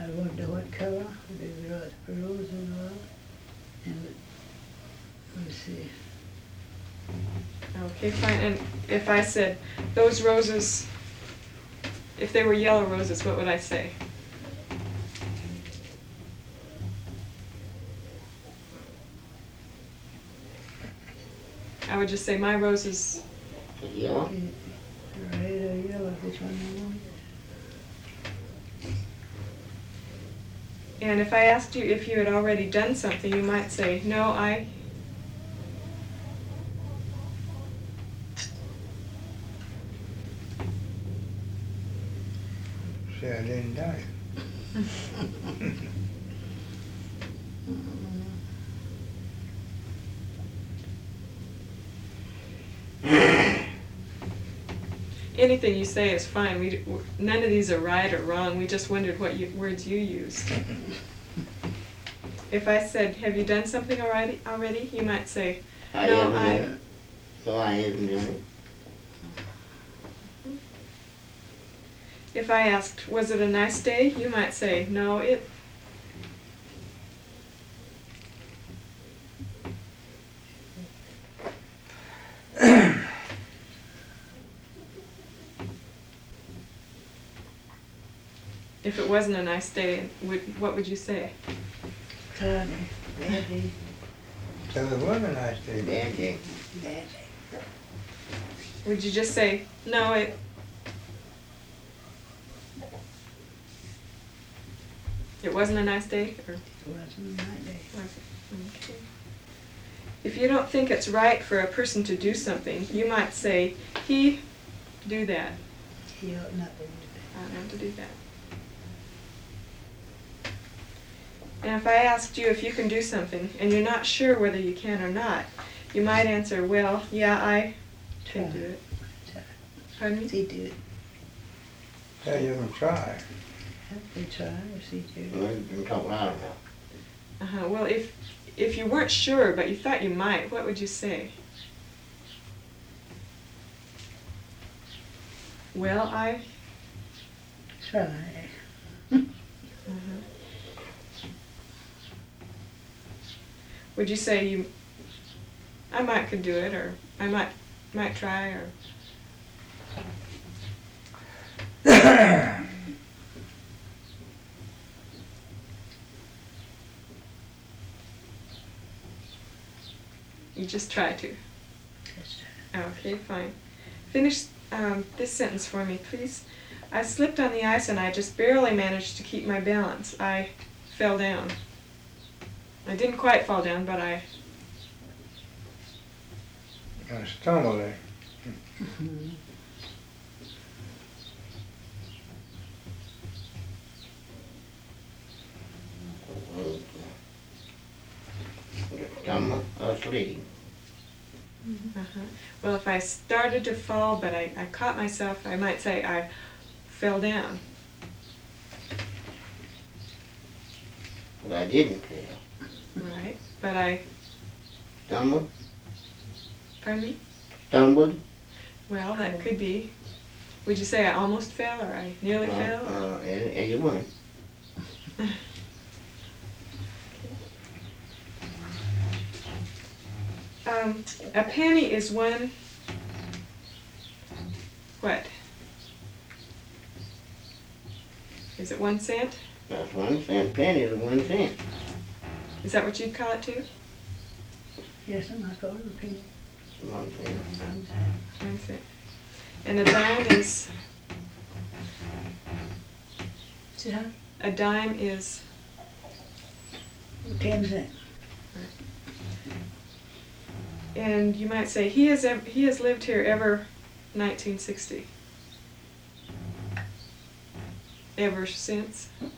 what color? The rose and love. And let's see. Okay, fine. And if I said those roses, if they were yellow roses, what would I say? I would just say my roses. Yellow? Red or yellow, which one you want? And if I asked you if you had already done something, you might say, no, I... Say I didn't die. Anything you say is fine. None of these are right or wrong. We just wondered what words you used. If I said, have you done something already? You might say, no, I... No, I haven't done it. If I asked, was it a nice day? You might say, no, it... If it wasn't a nice day, what would you say? Cloudy, bad day. So it was a nice day. Bad day. Bad day. Would you just say, no, it wasn't a nice day? Or It wasn't a nice day. okay. If you don't think it's right for a person to do something, you might say, he do that. He ought not to do I don't have to do that. And if I asked you if you can do something, and you're not sure whether you can or not, you might answer, well, yeah, I can do it. that. Pardon me? See do it. Yeah, you can try. We try or see do it. Well, you can talk loud enough. Well, if you weren't sure, but you thought you might, what would you say? Well, I... Try. Would you say I might could do it, or I might try, or... You just try to. Just try. Okay, fine. Finish this sentence for me, please. I slipped on the ice and I just barely managed to keep my balance. I fell down. I didn't quite fall down, but I... I stumbled there. Stumble or sledding. Well, if I started to fall, but I caught myself, I might say I fell down. But I didn't fail. Right, but I... Stumbled? Pardon me? Stumbled? Well, that could be. Would you say I almost fell, or I nearly fell? Either one. A penny is one... What? Is it 1 cent? That's 1 cent. Penny is 1 cent. Is that what you'd call it too? Yes, I'm not going to repeat. 1 cent. 1 cent. And a dime is... See how? A dime is... 10 cents. And you might say, he has lived here ever 1960. Ever since?